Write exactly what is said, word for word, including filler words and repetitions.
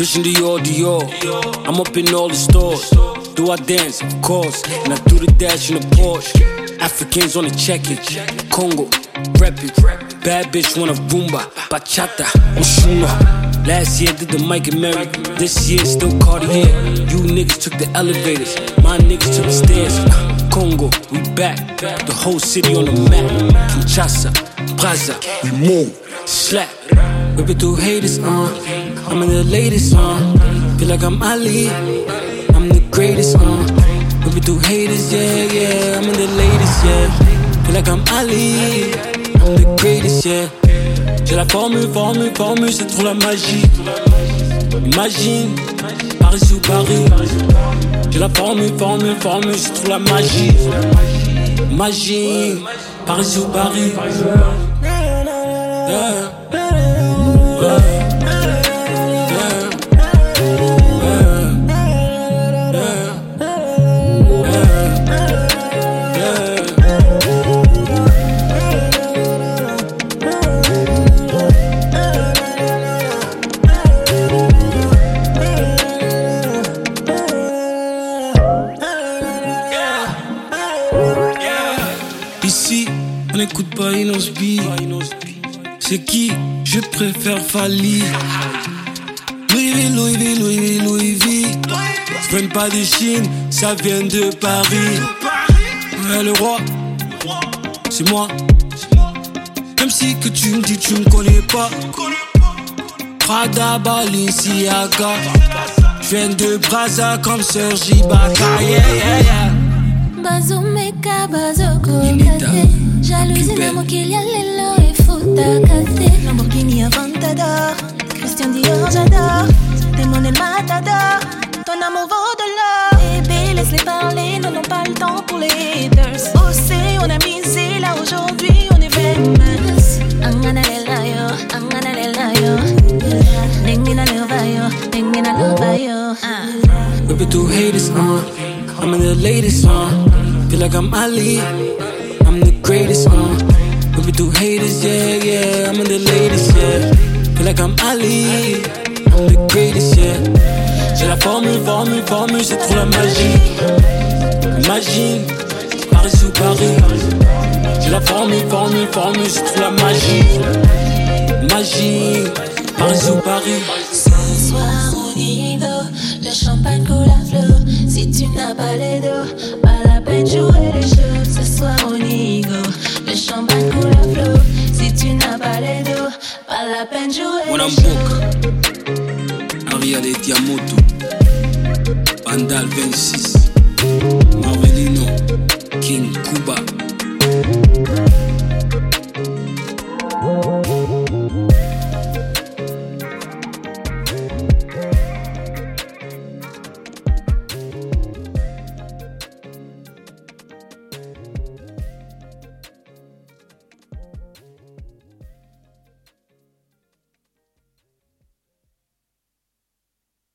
Christian Dior, Dior. I'm up in all the stores. Do I dance? Of course. And I do the dash in the Porsche. Africans on the check-in. Congo, rep it. Bad bitch wanna Roomba. Bachata, Oshuna. Last year did the Mike and Mary. This year still Cartier. You niggas took the elevators. My niggas took the stairs. Congo, we back. The whole city on the map. Kinshasa, Brazza, we move. Slap. Whip it through haters, uh. I'm in the latest, uh. Feel like I'm Ali. I'm the greatest, uh. Whip it through haters, yeah, yeah. I'm in the latest, yeah. Feel like I'm Ali. I'm the greatest, yeah. J'ai la formule, formule, formule, c'est trop la magie. Imagine, Paris sous Paris. J'ai la formule, formule, formule, c'est trop la magie. Imagine, Paris sous Paris. Yeah. Ici, on n'écoute pas Inosby. C'est qui? Je préfère Fali. Louis V, Louis V, Louis V, Louis V. Je viens pas de Chine, ça vient de Paris. Ouais, le roi, c'est moi. Même si que tu me dis tu me connais pas. Prada, Balenciaga. Je viens de Brazza comme Serge Ibaka. Yeah, yeah, yeah. Bazumeka, bazoko, kate. Jalousie na mokili ya lelo et futa kate. Lamborghini Aventador, Christian Dior j'adore. T'es mon el matador, ton amour vaut de l'or. Bébé laisse-les parler, nous n'avons pas le temps pour les haters. Oh c'est, on a misé, là aujourd'hui on est famous. Angana lelayo, angana lelayo. Nengmina levayo, nengmina levayo. Whip it through haters, uh. I'm in the latest, uh. Feel like I'm Ali. I'm the greatest, uh. Whip it through haters, yeah, yeah. I'm in the latest, yeah. Feel like I'm Ali. I'm the greatest, yeah. J'ai la formule, formule, formule, c'est trop la magie. Imagine, Paris sous Paris. J'ai la formule, formule, formule, c'est trop la magie. Imagine, Paris sous Paris. Ce soir au nido, le champagne coule à flot. Si tu n'as pas les dos, pas la peine de jouer les jeux.